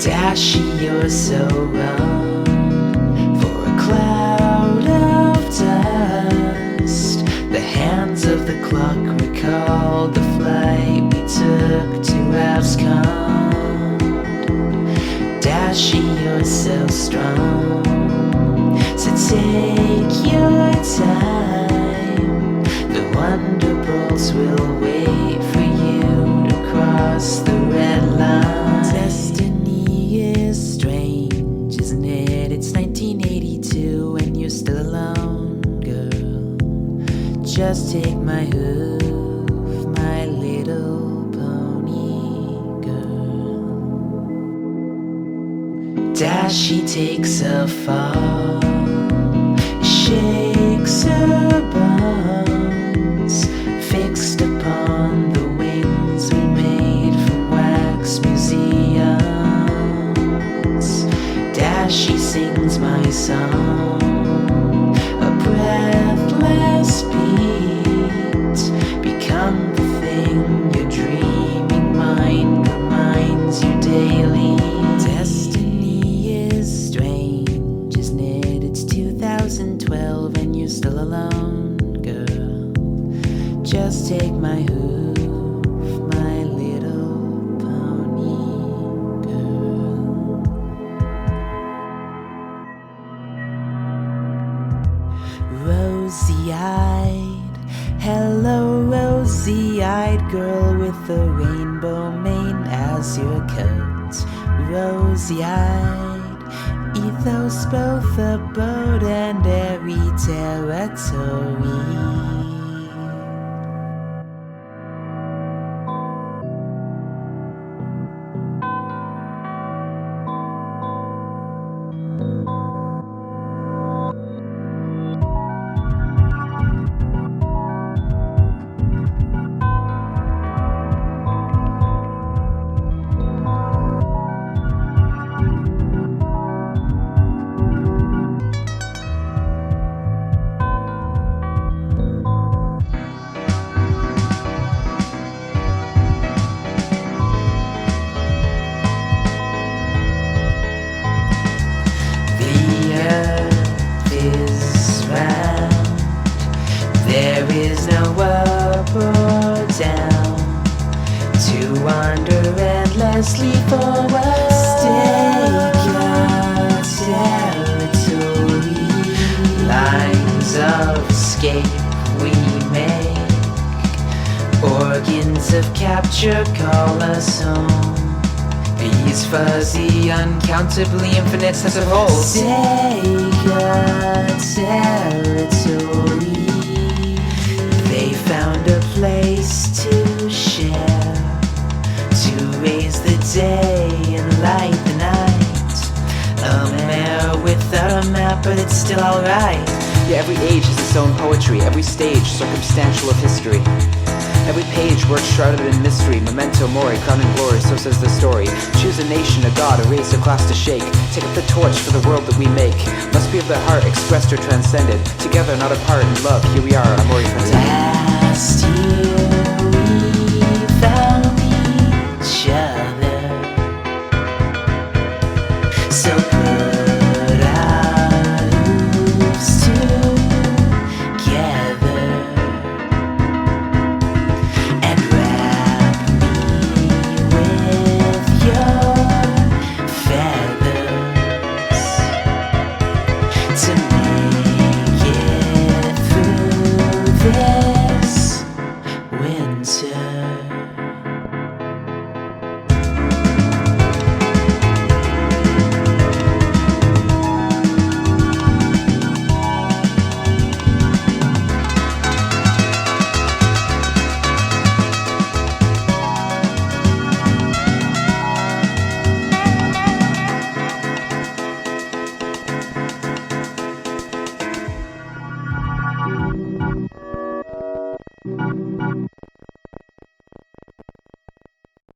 Dashy, you're so wrong for a cloud of dust. The hands of the clock recalled the flight we took to abscond. Dashy, you're so strong, so take your time. The Wonderbolts will wait for you to cross the red line. Destiny is strange, isn't it? It's 1982 and you're still alone, girl. Just take my hoof, my little pony girl. Dashy takes a fall, shakes her bones, fixed upon the wings we made from wax museums. Dashy sings my song, a breathless beat. Become the thing your dreaming mind reminds you daily. Destiny is strange, isn't it? It's 2012 and you're still alone, girl. Just take my hoof, my little pony girl. Rosy-eyed, hello rosy-eyed girl with a rainbow mane as your coat. Rosy-eyed, ethos both abode and airy territory. There is no up or down to wander endlessly forward. Stake your territory. Lines of escape we make. Organs of capture call us home. These fuzzy, uncountably infinite sets of holes. Take your territory. They found a place to share, to raise the day and light the night. A mare without a map, but it's still alright. Yeah, every age has its own poetry, every stage circumstantial of history. Every page words shrouded in mystery, memento mori, crowned in glory, so says the story. Choose a nation, a god, a race, a class to shake. Take up the torch for the world that we make. Must be of the heart, expressed or transcended. Together, not apart, in love, here we are, Amori Fantastic. Last year